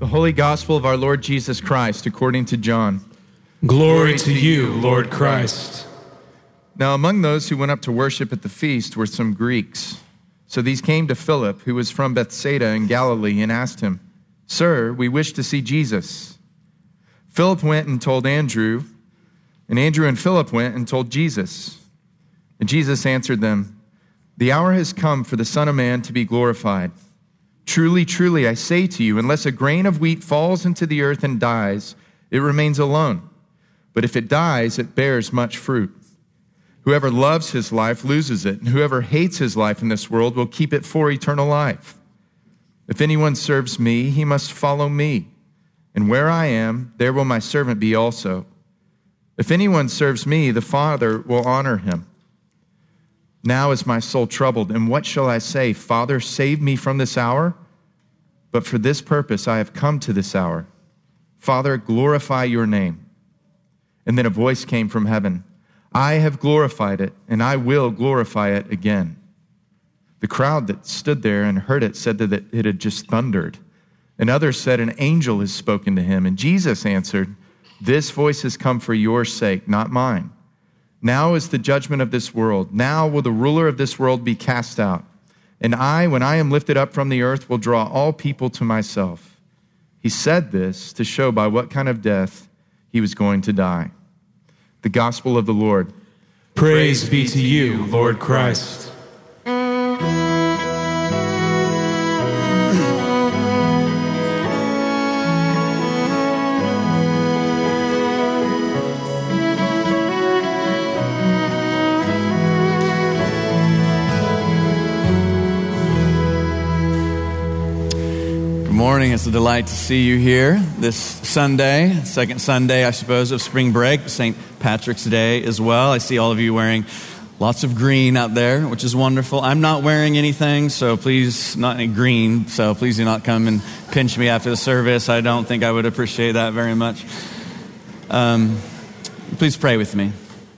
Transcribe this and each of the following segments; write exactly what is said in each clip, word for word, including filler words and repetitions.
The Holy Gospel of our Lord Jesus Christ, according to John. Glory to you, Lord Christ. Now among those who went up to worship at the feast were some Greeks. So these came to Philip, who was from Bethsaida in Galilee, and asked him, "Sir, we wish to see Jesus." Philip went and told Andrew, and Andrew and Philip went and told Jesus. And Jesus answered them, "The hour has come for the Son of Man to be glorified. Truly, truly, I say to you, unless a grain of wheat falls into the earth and dies, it remains alone. But if it dies, it bears much fruit. Whoever loves his life loses it, and whoever hates his life in this world will keep it for eternal life. If anyone serves me, he must follow me. And where I am, there will my servant be also. If anyone serves me, the Father will honor him. Now is my soul troubled, and what shall I say? Father, save me from this hour? But for this purpose I have come to this hour. Father, glorify your name." And then a voice came from heaven, "I have glorified it, and I will glorify it again." The crowd that stood there and heard it said that it had just thundered. And others said, "An angel has spoken to him." And Jesus answered, "This voice has come for your sake, not mine. Now is the judgment of this world. Now will the ruler of this world be cast out. And I, when I am lifted up from the earth, will draw all people to myself." He said this to show by what kind of death he was going to die. The gospel of the Lord. Praise be to you, Lord Christ. Good morning. It's a delight to see you here this Sunday, second Sunday, I suppose, of spring break, Saint Patrick's Day as well. I see all of you wearing lots of green out there, which is wonderful. I'm not wearing anything, so please, not any green, so please do not come and pinch me after the service. I don't think I would appreciate that very much. Um, please pray with me.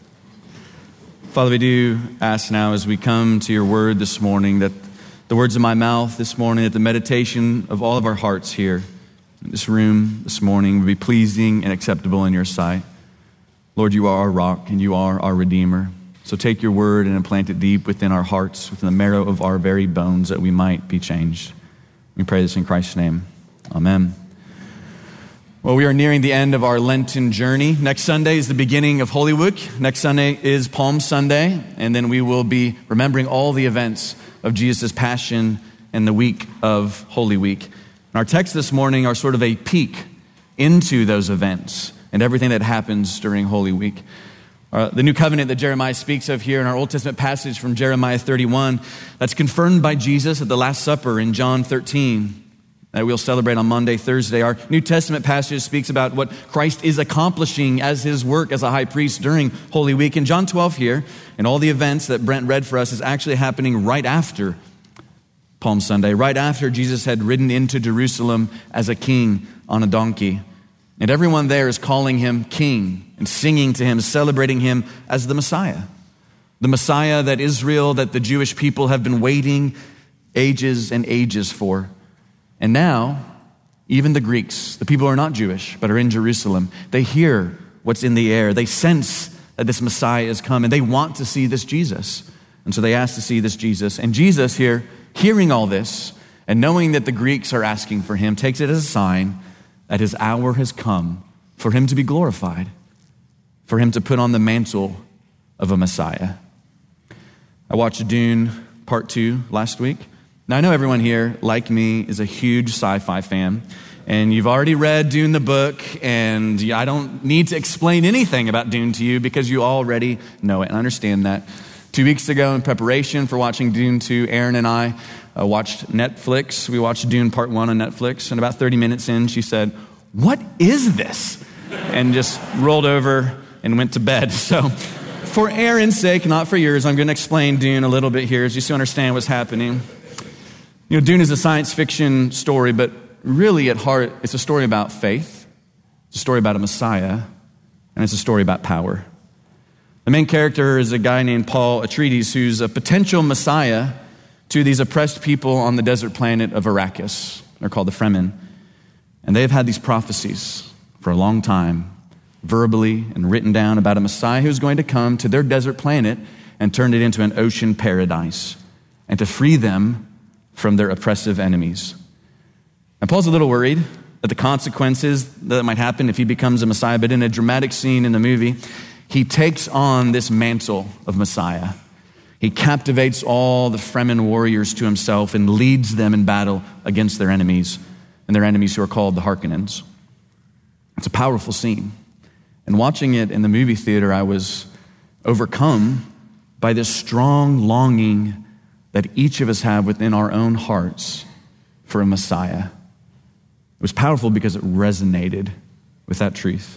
Father, we do ask now as we come to your word this morning that the words of my mouth this morning, that the meditation of all of our hearts here in this room this morning will be pleasing and acceptable in your sight. Lord, you are our rock and you are our Redeemer. So take your word and implant it deep within our hearts, within the marrow of our very bones, that we might be changed. We pray this in Christ's name. Amen. Well, we are nearing the end of our Lenten journey. Next Sunday is the beginning of Holy Week. Next Sunday is Palm Sunday, and then we will be remembering all the events of Jesus' passion and the week of Holy Week. And our texts this morning are sort of a peek into those events and everything that happens during Holy Week. Uh, the new covenant that Jeremiah speaks of here in our Old Testament passage from Jeremiah thirty-one, that's confirmed by Jesus at the Last Supper in John thirteen, that we'll celebrate on Monday, Thursday. Our New Testament passage speaks about what Christ is accomplishing as his work as a high priest during Holy Week. And John twelve here, and all the events that Brent read for us, is actually happening right after Palm Sunday, right after Jesus had ridden into Jerusalem as a king on a donkey. And everyone there is calling him king and singing to him, celebrating him as the Messiah. The Messiah that Israel, that the Jewish people have been waiting ages and ages for. And now, even the Greeks, the people who are not Jewish, but are in Jerusalem, they hear what's in the air. They sense that this Messiah is coming. They want to see this Jesus. And so they ask to see this Jesus. And Jesus here, hearing all this, and knowing that the Greeks are asking for him, takes it as a sign that his hour has come for him to be glorified, for him to put on the mantle of a Messiah. I watched Dune Part two last week. Now, I know everyone here, like me, is a huge sci-fi fan, and you've already read Dune the book, and I don't need to explain anything about Dune to you because you already know it and understand that. Two weeks ago, in preparation for watching Dune two, Erin and I uh, watched Netflix. We watched Dune Part one on Netflix, and about thirty minutes in, she said, "What is this?" and just rolled over and went to bed. So for Erin's sake, not for yours, I'm going to explain Dune a little bit here just to understand what's happening. You know, Dune is a science fiction story, but really at heart, it's a story about faith. It's a story about a Messiah, and it's a story about power. The main character is a guy named Paul Atreides, who's a potential Messiah to these oppressed people on the desert planet of Arrakis. They're called the Fremen. And they have had these prophecies for a long time, verbally and written down about a Messiah who's going to come to their desert planet and turn it into an ocean paradise and to free them from their oppressive enemies. And Paul's a little worried at the consequences that might happen if he becomes a Messiah, but in a dramatic scene in the movie, he takes on this mantle of Messiah. He captivates all the Fremen warriors to himself and leads them in battle against their enemies, and their enemies who are called the Harkonnens. It's a powerful scene. And watching it in the movie theater, I was overcome by this strong longing that each of us have within our own hearts for a Messiah. It was powerful because it resonated with that truth.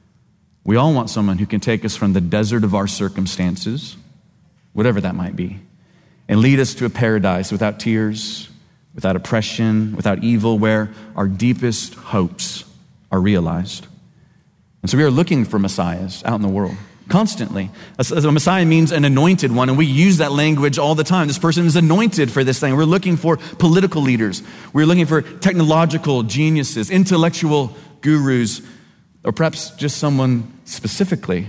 We all want someone who can take us from the desert of our circumstances, whatever that might be, and lead us to a paradise without tears, without oppression, without evil, where our deepest hopes are realized. And so we are looking for messiahs out in the world constantly. A Messiah means an anointed one, and we use that language all the time. This person is anointed for this thing. We're looking for political leaders. We're looking for technological geniuses, intellectual gurus, or perhaps just someone specifically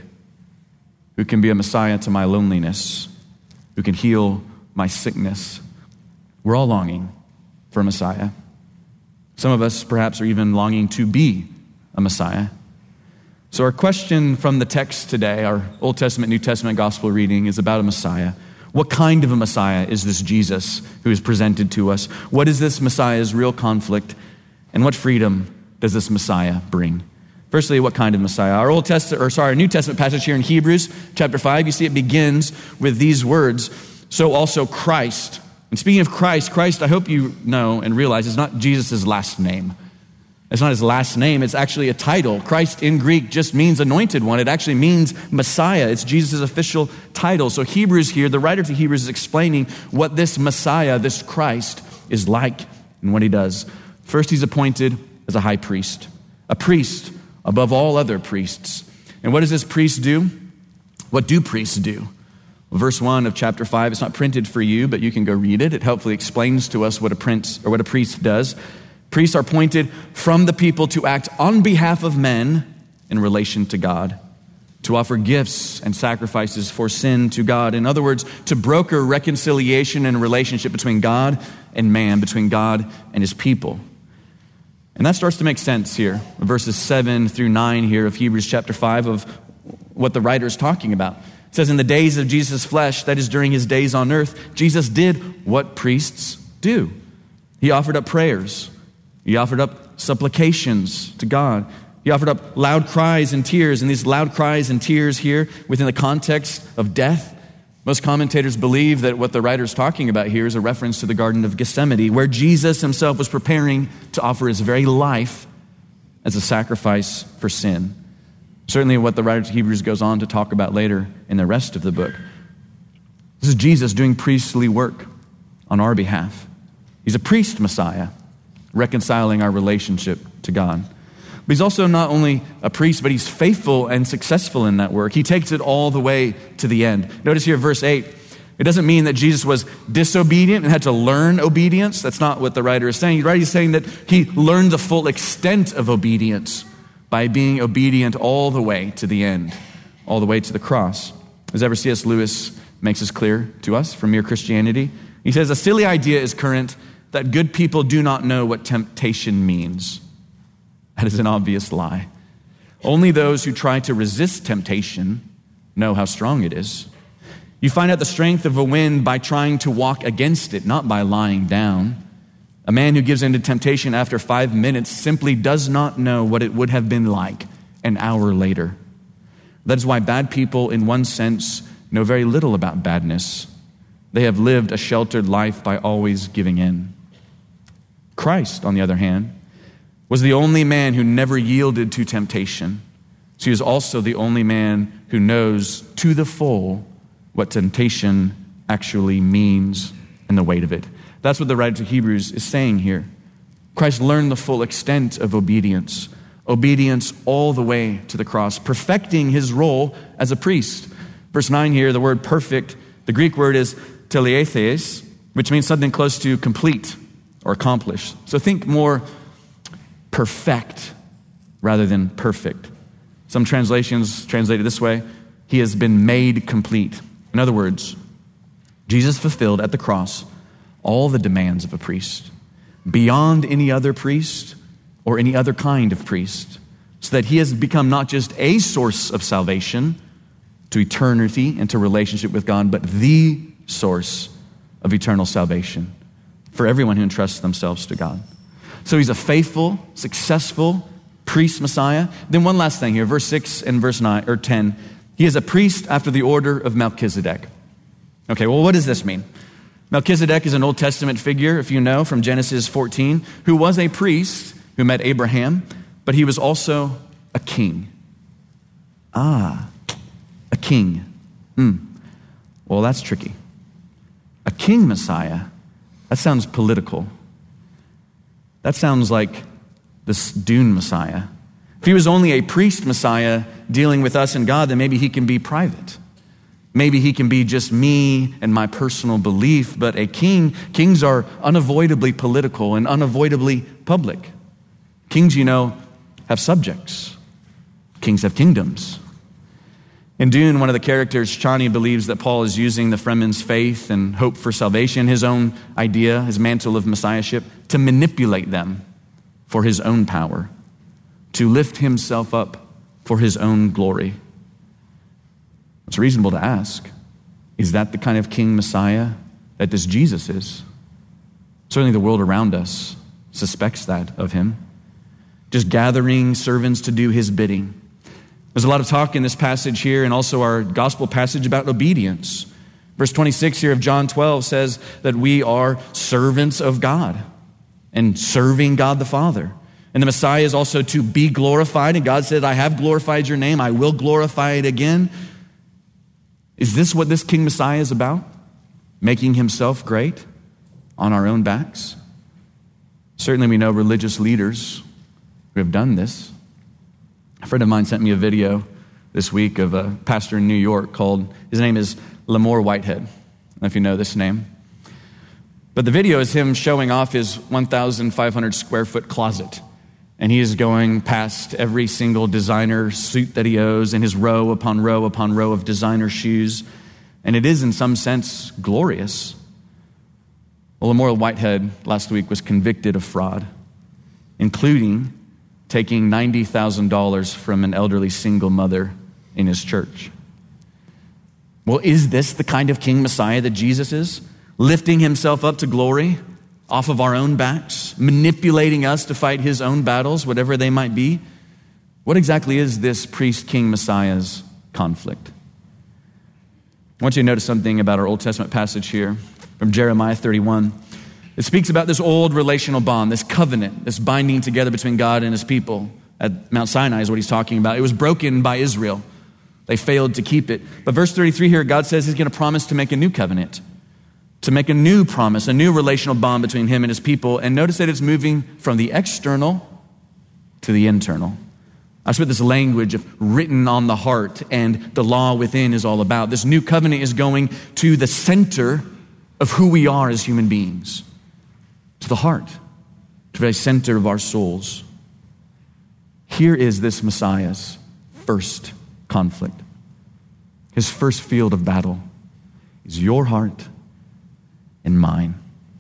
who can be a Messiah to my loneliness, who can heal my sickness. We're all longing for a Messiah. Some of us perhaps are even longing to be a Messiah. So our question from the text today, our Old Testament, New Testament gospel reading, is about a Messiah. What kind of a Messiah is this Jesus who is presented to us? What is this Messiah's real conflict? And what freedom does this Messiah bring? Firstly, what kind of Messiah? Our Old Testament, or sorry, our New Testament passage here in Hebrews chapter five, you see it begins with these words, so also Christ. And speaking of Christ, Christ, I hope you know and realize, is not Jesus' last name. It's not his last name, it's actually a title. Christ in Greek just means anointed one. It actually means Messiah. It's Jesus' official title. So Hebrews here, the writer to Hebrews is explaining what this Messiah, this Christ, is like and what he does. First, he's appointed as a high priest, a priest above all other priests. And what does this priest do? What do priests do? Well, verse one of chapter five, it's not printed for you, but you can go read it. It helpfully explains to us what a prince or what a priest does. Priests are appointed from the people to act on behalf of men in relation to God, to offer gifts and sacrifices for sin to God. In other words, to broker reconciliation and relationship between God and man, between God and his people. And that starts to make sense here, verses seven through nine here of Hebrews chapter five, of what the writer is talking about. It says, in the days of Jesus' flesh, that is during his days on earth, Jesus did what priests do. He offered up prayers. He offered up supplications to God. He offered up loud cries and tears. And these loud cries and tears here, within the context of death, most commentators believe that what the writer is talking about here is a reference to the Garden of Gethsemane, where Jesus himself was preparing to offer his very life as a sacrifice for sin. Certainly what the writer of Hebrews goes on to talk about later in the rest of the book. This is Jesus doing priestly work on our behalf. He's a priest Messiah, reconciling our relationship to God. But he's also not only a priest, but he's faithful and successful in that work. He takes it all the way to the end. Notice here, verse eight, it doesn't mean that Jesus was disobedient and had to learn obedience. That's not what the writer is saying. The writer is saying that he learned the full extent of obedience by being obedient all the way to the end, all the way to the cross. As ever C S Lewis makes this clear to us from Mere Christianity, he says, a silly idea is current that good people do not know what temptation means. That is an obvious lie. Only those who try to resist temptation know how strong it is. You find out the strength of a wind by trying to walk against it, not by lying down. A man who gives in to temptation after five minutes simply does not know what it would have been like an hour later. That is why bad people, in one sense, know very little about badness. They have lived a sheltered life by always giving in. Christ, on the other hand, was the only man who never yielded to temptation. So he is also the only man who knows to the full what temptation actually means and the weight of it. That's what the writer to Hebrews is saying here. Christ learned the full extent of obedience, obedience all the way to the cross, perfecting his role as a priest. Verse nine here, the word perfect, the Greek word is teletheis, which means something close to complete or accomplished. So think more perfect rather than perfect. Some translations translate it this way: he has been made complete. In other words, Jesus fulfilled at the cross all the demands of a priest, beyond any other priest or any other kind of priest, so that he has become not just a source of salvation to eternity and to relationship with God, but the source of eternal salvation for everyone who entrusts themselves to God. So he's a faithful, successful priest Messiah. Then one last thing here, verse six and verse nine or ten. He is a priest after the order of Melchizedek. Okay, well, what does this mean? Melchizedek is an Old Testament figure, if you know, from Genesis fourteen, who was a priest who met Abraham, but he was also a king. Ah, a king. Hmm. Well, that's tricky. A king Messiah, that sounds political. That sounds like this Dune Messiah. If he was only a priest Messiah dealing with us and God, then maybe he can be private. Maybe he can be just me and my personal belief, but a king, kings are unavoidably political and unavoidably public. Kings, you know, have subjects. Kings have kingdoms. In Dune, one of the characters, Chani, believes that Paul is using the Fremen's faith and hope for salvation, his own idea, his mantle of messiahship, to manipulate them for his own power, to lift himself up for his own glory. It's reasonable to ask, is that the kind of king Messiah that this Jesus is? Certainly the world around us suspects that of him. Just gathering servants to do his bidding. There's a lot of talk in this passage here and also our gospel passage about obedience. Verse twenty-six here of John twelve says that we are servants of God and serving God the Father. And the Messiah is also to be glorified. And God said, I have glorified your name. I will glorify it again. Is this what this King Messiah is about? Making himself great on our own backs? Certainly we know religious leaders who have done this. A friend of mine sent me a video this week of a pastor in New York called, his name is Lamor Whitehead. I don't know if you know this name. But the video is him showing off his one thousand five hundred square foot closet. And he is going past every single designer suit that he owns and his row upon row upon row of designer shoes. And it is in some sense glorious. Well, Lamor Whitehead last week was convicted of fraud, including taking ninety thousand dollars from an elderly single mother in his church. Well, is this the kind of King Messiah that Jesus is? Lifting himself up to glory off of our own backs, manipulating us to fight his own battles, whatever they might be? What exactly is this priest King Messiah's conflict? I want you to notice something about our Old Testament passage here from Jeremiah thirty-one. It speaks about this old relational bond, this covenant, this binding together between God and his people. At Mount Sinai is what he's talking about. It was broken by Israel. They failed to keep it. But verse thirty-three here, God says he's going to promise to make a new covenant, to make a new promise, a new relational bond between him and his people. And notice that it's moving from the external to the internal. That's what this language of written on the heart and the law within is all about. This new covenant is going to the center of who we are as human beings, to the heart, to the very center of our souls. Here is this Messiah's first conflict. His first field of battle is your heart and mine.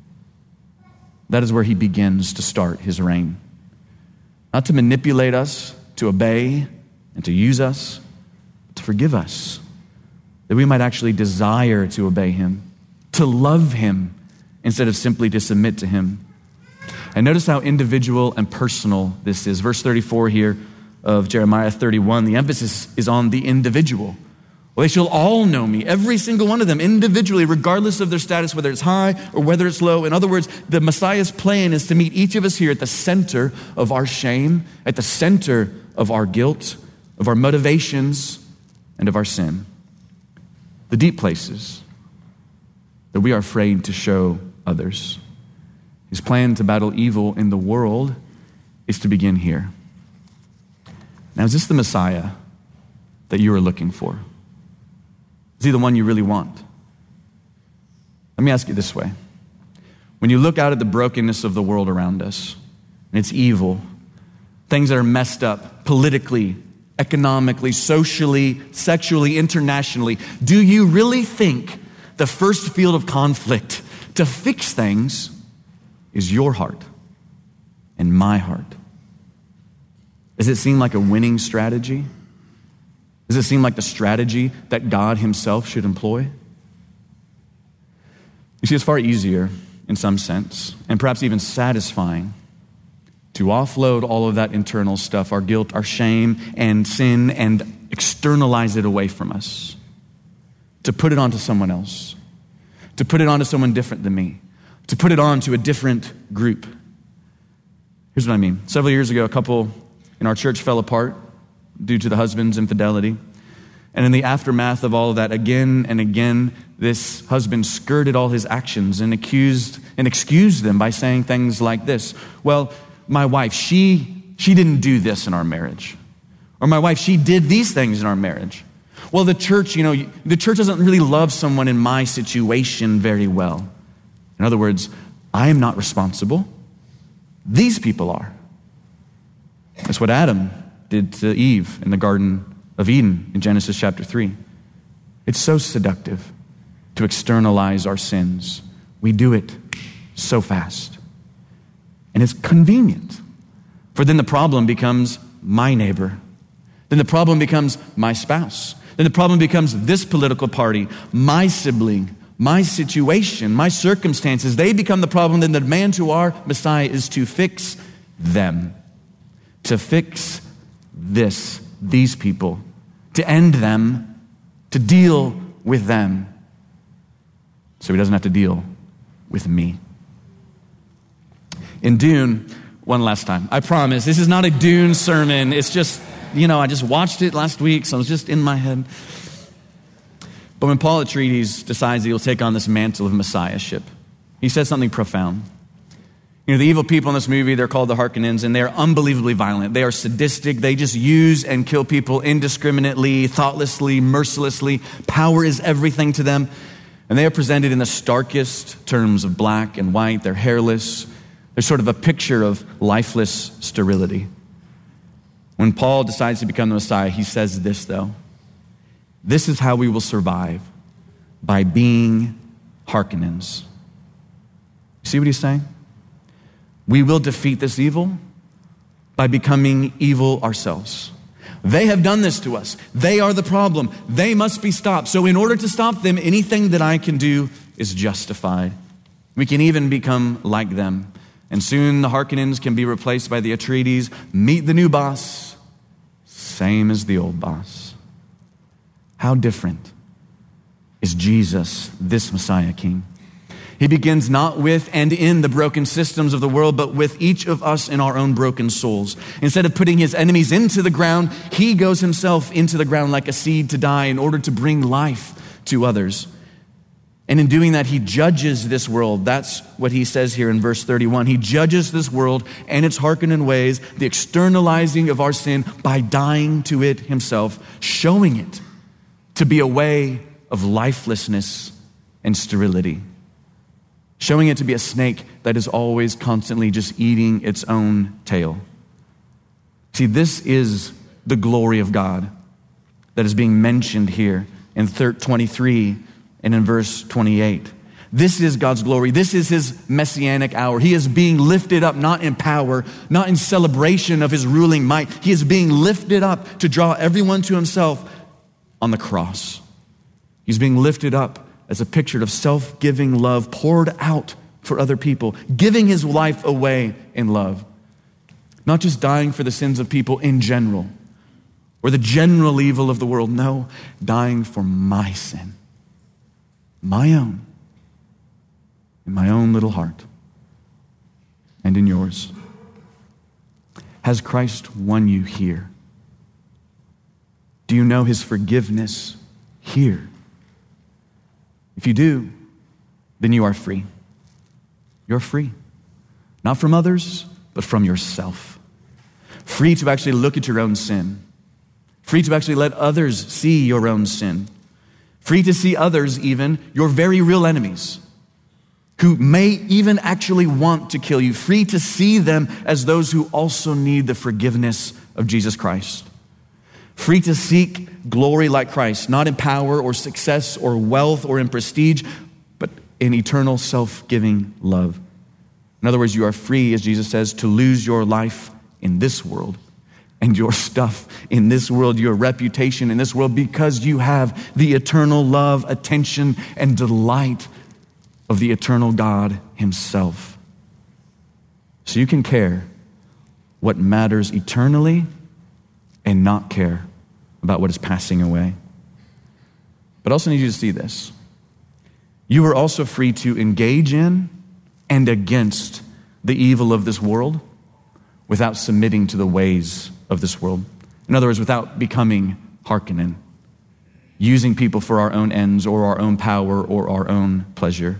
That is where he begins to start his reign. Not to manipulate us, to obey and to use us, but to forgive us, that we might actually desire to obey him, to love him instead of simply to submit to him. And notice how individual and personal this is. Verse thirty-four here of Jeremiah thirty-one, the emphasis is on the individual. Well, they shall all know me, every single one of them, individually, regardless of their status, whether it's high or whether it's low. In other words, the Messiah's plan is to meet each of us here at the center of our shame, at the center of our guilt, of our motivations, and of our sin. The deep places that we are afraid to show others. His plan to battle evil in the world is to begin here. Now, is this the Messiah that you are looking for? Is he the one you really want? Let me ask you this way. When you look out at the brokenness of the world around us, and its evil, things that are messed up politically, economically, socially, sexually, internationally, do you really think the first field of conflict to fix things is your heart and my heart? Does it seem like a winning strategy? Does it seem like the strategy that God himself should employ? You see, it's far easier in some sense, and perhaps even satisfying, to offload all of that internal stuff, our guilt, our shame, and sin, and externalize it away from us. To put it onto someone else. To put it onto someone different than me. To put it onto a different group. Here's what I mean. Several years ago, a couple in our church fell apart due to the husband's infidelity. And in the aftermath of all of that, again and again, this husband skirted all his actions and accused and excused them by saying things like this. Well, my wife, she, she didn't do this in our marriage. Or my wife, she did these things in our marriage. Well, the church, you know, the church doesn't really love someone in my situation very well. In other words, I am not responsible. These people are. That's what Adam did to Eve in the Garden of Eden in Genesis chapter three. It's so seductive to externalize our sins. We do it so fast. And it's convenient. For then the problem becomes my neighbor. Then the problem becomes my spouse. Then the problem becomes this political party, my sibling, my situation, my circumstances. They become the problem. Then the demand to our Messiah is to fix them. To fix this, these people. To end them. To deal with them. So he doesn't have to deal with me. In Dune, one last time, I promise, this is not a Dune sermon. It's just, you know, I just watched it last week, so it was just in my head. But when Paul Atreides decides that he'll take on this mantle of messiahship, he says something profound. You know, the evil people in this movie, they're called the Harkonnens, and they're unbelievably violent. They are sadistic. They just use and kill people indiscriminately, thoughtlessly, mercilessly. Power is everything to them. And they are presented in the starkest terms of black and white. They're hairless. They're sort of a picture of lifeless sterility. When Paul decides to become the Messiah, he says this, though. This is how we will survive, by being Harkonnens. You see what he's saying? We will defeat this evil by becoming evil ourselves. They have done this to us. They are the problem. They must be stopped. So in order to stop them, anything that I can do is justified. We can even become like them. And soon the Harkonnens can be replaced by the Atreides. Meet the new boss, same as the old boss. How different is Jesus, this Messiah King? He begins not with and in the broken systems of the world, but with each of us in our own broken souls. Instead of putting his enemies into the ground, he goes himself into the ground like a seed to die in order to bring life to others. And in doing that, he judges this world. That's what he says here in verse thirty-one. He judges this world and its Harkonnen ways, the externalizing of our sin by dying to it himself, showing it to be a way of lifelessness and sterility. Showing it to be a snake that is always constantly just eating its own tail. See, this is the glory of God that is being mentioned here in twenty-three and in verse twenty-eight. This is God's glory. This is his messianic hour. He is being lifted up, not in power, not in celebration of his ruling might. He is being lifted up to draw everyone to himself on the cross. He's being lifted up as a picture of self-giving love poured out for other people, giving his life away in love. Not just dying for the sins of people in general, or the general evil of the world. No, dying for my sin, my own, in my own little heart, and in yours. Has Christ won you here? Do you know his forgiveness here? If you do, then you are free. You're free. Not from others, but from yourself. Free to actually look at your own sin. Free to actually let others see your own sin. Free to see others, even your very real enemies, who may even actually want to kill you, free to see them as those who also need the forgiveness of Jesus Christ. Free to seek glory like Christ, not in power or success or wealth or in prestige, but in eternal self-giving love. In other words, you are free, as Jesus says, to lose your life in this world and your stuff in this world, your reputation in this world, because you have the eternal love, attention, and delight of the eternal God himself. So you can care what matters eternally and not care about what is passing away. But I also need you to see this. You are also free to engage in and against the evil of this world without submitting to the ways of this world. In other words, without becoming Harkonnen, using people for our own ends or our own power or our own pleasure.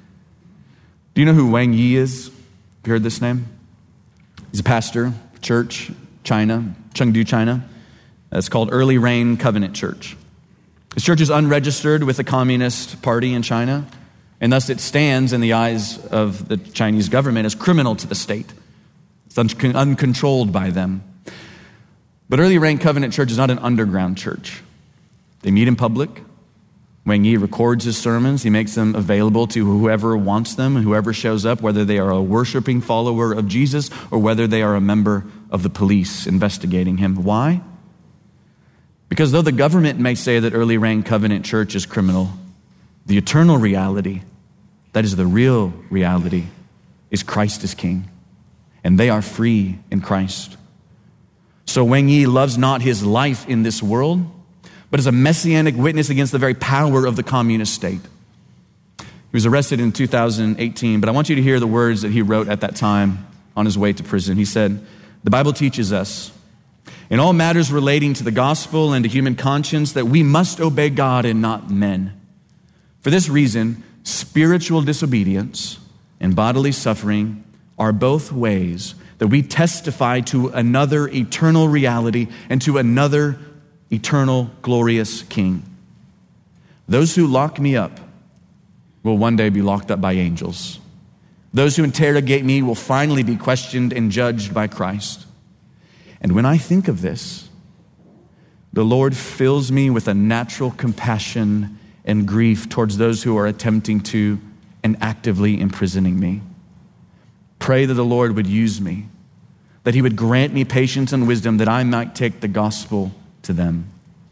Do you know who Wang Yi is? Have you heard this name? He's a pastor, church, China, Chengdu, China. It's called Early Rain Covenant Church. This church is unregistered with the Communist Party in China, and thus it stands in the eyes of the Chinese government as criminal to the state. It's un- uncontrolled by them. But Early Rain Covenant Church is not an underground church. They meet in public. Wang Yi records his sermons. He makes them available to whoever wants them and whoever shows up, whether they are a worshiping follower of Jesus or whether they are a member of the police investigating him. Why? Because though the government may say that Early Rain Covenant Church is criminal, the eternal reality, that is the real reality, is Christ is King. And they are free in Christ. So Wang Yi loves not his life in this world, but is a messianic witness against the very power of the communist state. He was arrested in two thousand eighteen, but I want you to hear the words that he wrote at that time on his way to prison. He said, "The Bible teaches us, in all matters relating to the gospel and to human conscience, that we must obey God and not men. For this reason, spiritual disobedience and bodily suffering are both ways that we testify to another eternal reality and to another eternal, glorious King. Those who lock me up will one day be locked up by angels. Those who interrogate me will finally be questioned and judged by Christ. And when I think of this, the Lord fills me with a natural compassion and grief towards those who are attempting to and actively imprisoning me. Pray that the Lord would use me, that he would grant me patience and wisdom that I might take the gospel to them."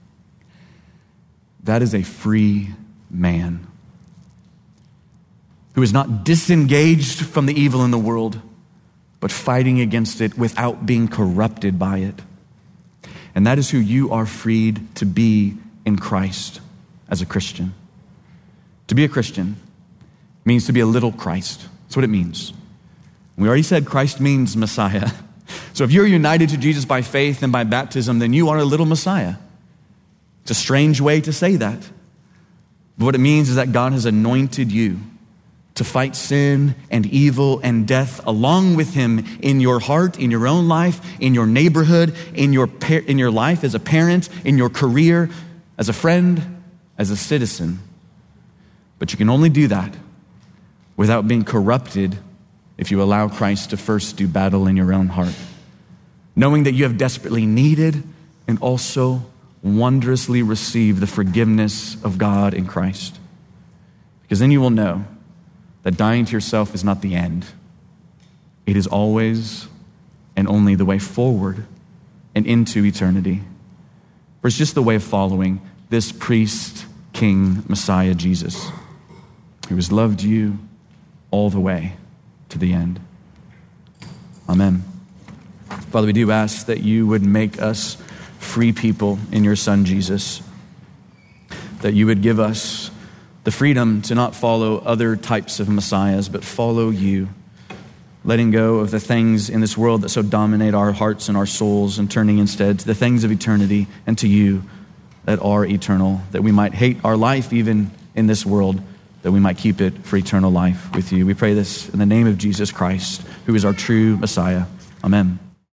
That is a free man who is not disengaged from the evil in the world, but fighting against it without being corrupted by it. And that is who you are freed to be in Christ as a Christian. To be a Christian means to be a little Christ. That's what it means. We already said Christ means Messiah. So if you're united to Jesus by faith and by baptism, then you are a little Messiah. It's a strange way to say that. But what it means is that God has anointed you to fight sin and evil and death along with him in your heart, in your own life, in your neighborhood, in your par- in your life as a parent, in your career, as a friend, as a citizen. But you can only do that without being corrupted if you allow Christ to first do battle in your own heart. Knowing that you have desperately needed and also wondrously received the forgiveness of God in Christ. Because then you will know that dying to yourself is not the end. It is always and only the way forward and into eternity. For it's just the way of following this priest, King, Messiah, Jesus, who has loved you all the way to the end. Amen. Father, we do ask that you would make us free people in your Son, Jesus. That you would give us the freedom to not follow other types of messiahs, but follow you, letting go of the things in this world that so dominate our hearts and our souls and turning instead to the things of eternity and to you that are eternal, that we might hate our life even in this world, that we might keep it for eternal life with you. We pray this in the name of Jesus Christ, who is our true Messiah. Amen.